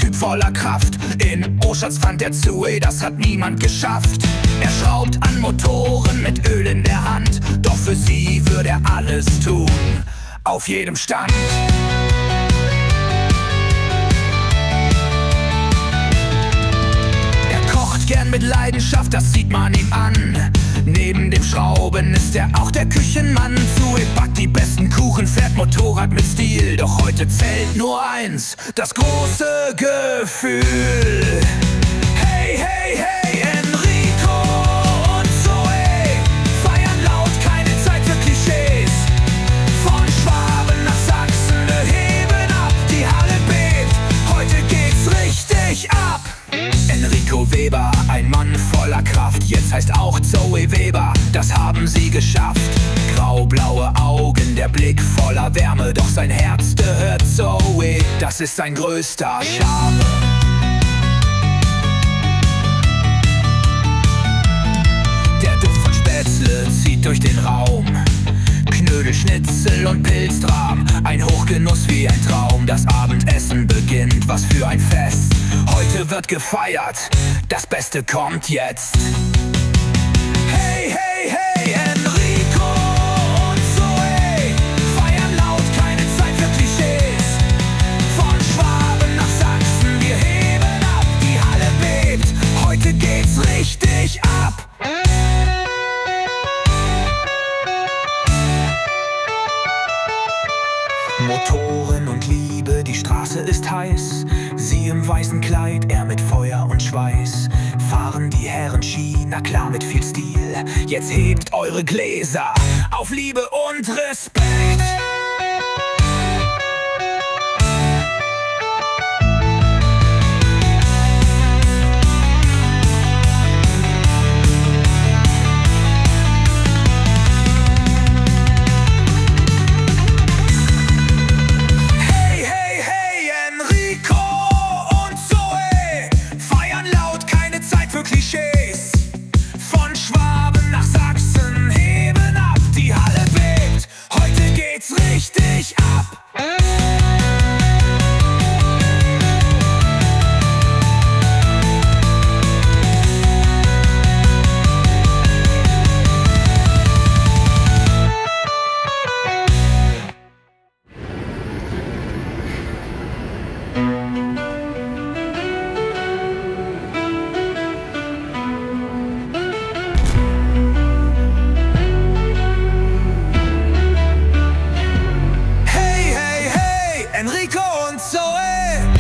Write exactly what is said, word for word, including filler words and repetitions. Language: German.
Typ voller Kraft. In Oschatz fand er Zoe, das hat niemand geschafft. Er schraubt an Motoren mit Öl in der Hand, doch für sie würde er alles tun, auf jedem Stand. Er kocht gern mit Leidenschaft, das sieht man ihm an. Neben dem Schrauben ist er auch der Küchenmann. Zoe backt die besten Kuchen, fährt Motorrad mit Stil. Doch heute zählt nur eins, das große Gefühl. Hey, hey, hey, Enrico und Zoe feiern laut, keine Zeit für Klischees. Von Schwaben nach Sachsen, wir heben ab, die Halle bebt, heute geht's richtig ab. Enrico Weber, ein Mann voller Kraft, jetzt heißt auch Zoe Weber, das haben sie geschafft. Graublaue Augen, der Blick voller Wärme, doch sein Herz gehört Zoe, das ist sein größter Charme. Der Duft von Spätzle zieht durch den Raum, Knödel, Schnitzel und Pilzdrahm, ein Hochgenuss wie ein Traum. Das Abendessen beginnt, was für ein Fest. Heute wird gefeiert, das Beste kommt jetzt. Hey, hey, hey, Enrico und Zoe feiern laut, keine Zeit für Klischees. Von Schwaben nach Sachsen, wir heben ab, die Halle bebt, heute geht's richtig ab. Motoren und Liebe, die Straße ist heiß. Sie im weißen Kleid, er mit Feuer und Schweiß. Fahren die Herren Ski, na klar mit viel Stil. Jetzt hebt eure Gläser auf Liebe und Respekt. Klischees. Von Schwaben nach Sachsen, heben ab, die Halle bebt, heute geht's richtig ab. Enrico und Zoe